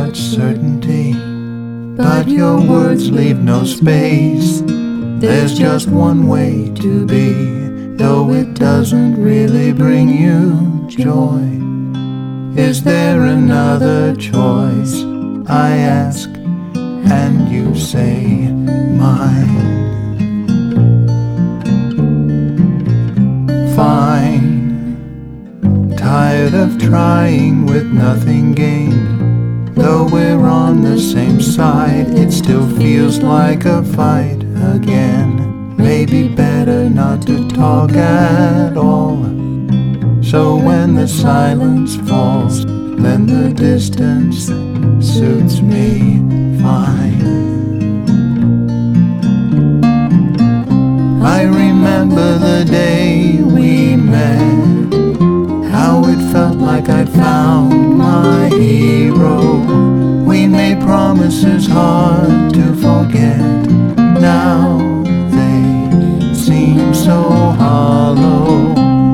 such certainty, but your words leave no space. There's just one way to be, though it doesn't really bring you joy. Is there another choice? I ask, and you say mine. Fine. Tired of trying with nothing gained. Though we're on the same side, it still feels like a fight again. Maybe better not to talk at all. So when the silence falls, then the distance suits me fine. I remember the day we met, how it felt like I'd found my hero. We made promises hard to forget. Now they seem so hollow.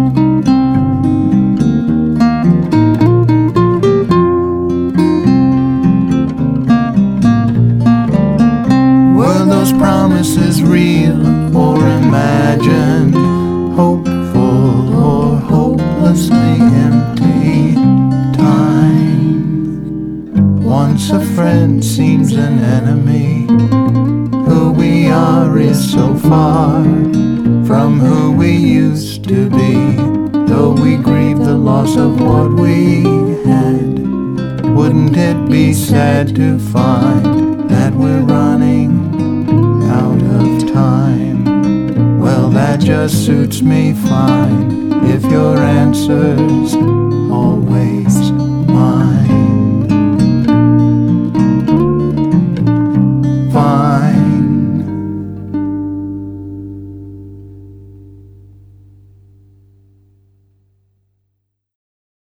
Were those promises real or imagined? Hopeful or hopelessly empty? Time. Once a friend seems an enemy. Who we are is so far from who we used to be. Though we grieve the loss of what we had, wouldn't it be sad to find that we're running out of time? Well, that just suits me fine, if your answer's always